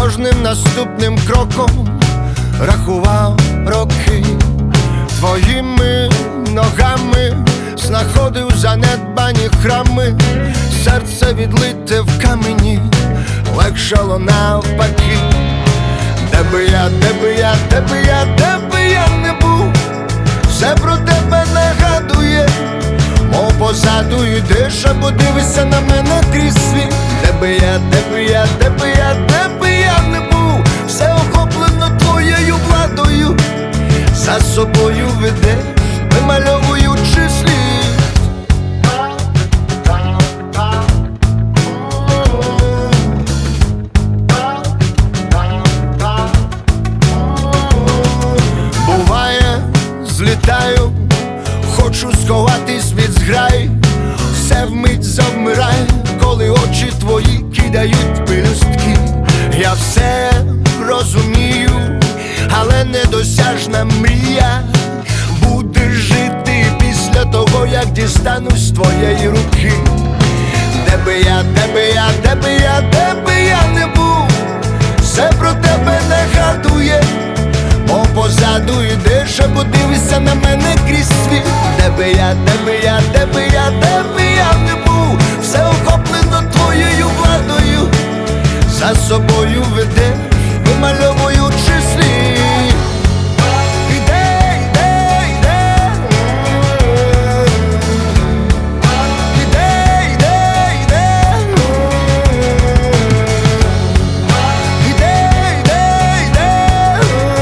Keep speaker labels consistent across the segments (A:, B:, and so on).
A: кожним наступним кроком рахував роки. Твоїми ногами знаходив занедбані храми, серце відлите в камені легшало навпаки. Де би я, де би я, де би я, де би я не був, все про тебе нагадує, мов позаду йдеш, або дивишся на мене крізь світ. Де би я, де би я, де би я, де би я не був, все охоплено твоєю владою, за собою ведеш, вимальовуючи слід. Буває, злітаю, хочу сховатись від зграї, все вмить завмирає, коли очі твої кидають пелюстки. Я все розумію, але недосяжна мрія буде жити після того, як дістанусь з твоєї руки. Де би я, де би я, де би я, де би я не був, все про тебе нагадує, мов позаду йдеш, або дивишся на мене крізь світ. Де би я, де би я, де би я, де би я не був, все охоплено твоєю владою, за собою ведеш, вимальовуючи слід. Іде, іде, іде, іде, іде, іде, іде, іде, іде,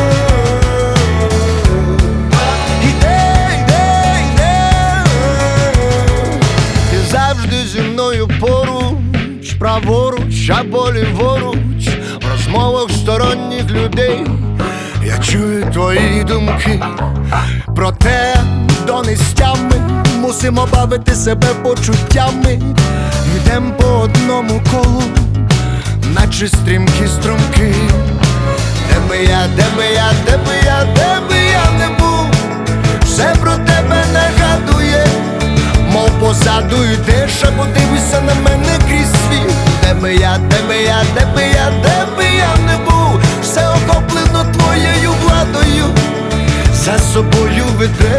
A: іде, іде, іде. Ти завжди зі мною поруч, праворуч або ліворуч, в розмовах сторонніх людей я чую твої думки. Проте до нестями мусимо бавити себе почуттями. Йдем по одному колу, наче стрімкі струмки. Де би я, де би я, де би я, де би я не був, все про тебе нагадує, мов позаду йдеш, або дивишся на мене крізь світ. Де би я, де би я, де би я, де би я не був, все охоплено твоєю владою, за собою ведеш,